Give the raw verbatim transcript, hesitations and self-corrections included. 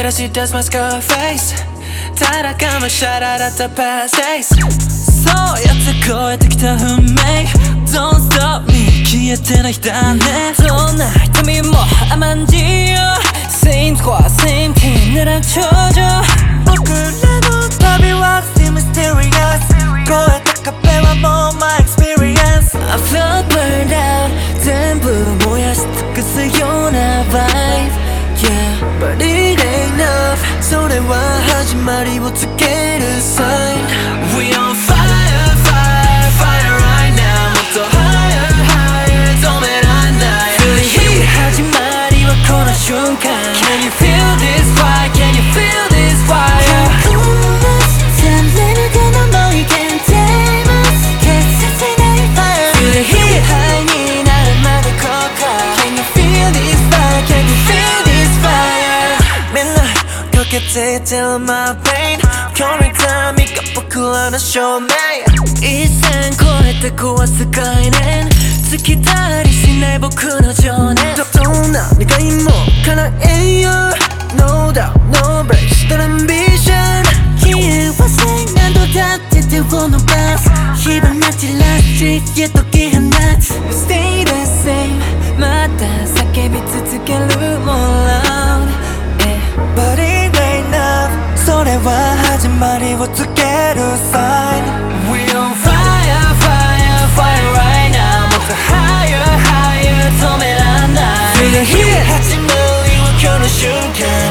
that she does my scar face 따라가면 shot out at the past days そうやって越えてきた運命 Don't stop me 消えてないだねどんな瞳も甘んじよ Same squad, same team 狙う頂上僕らの旅は still mysterious 越えた壁はもう my experience I felt burned out 全部燃やし尽くすような vibe Yeah, but it ain't enough それは始まりを告げる sign We on fire, fire, fire right now もっと higher, higher 止めらんない Feel the heat 始まりはこの瞬間 Can you feel this fire? Can you feel this fire? Can冷めての思い Can't tame us 消せない fire Feel the heat ハイになるまで後悔 Can you feel this fire? Can you feel this fire? みんな溶けていってる my pain 今日見た身が僕らの証明一線越えて壊す概念尽きたりしない僕の情熱どんな願いも叶えよう No doubt, no break, still ambition 消えはせ何度だって手を伸ばす火花散らす地域へ解き放つ Stay the same また叫び続ける More loud But it ain't enough それは始まりを告げる sign We on fire, fire, fire right now もっと higher, higher 止めらんない Feel the heat 始まりはこの瞬間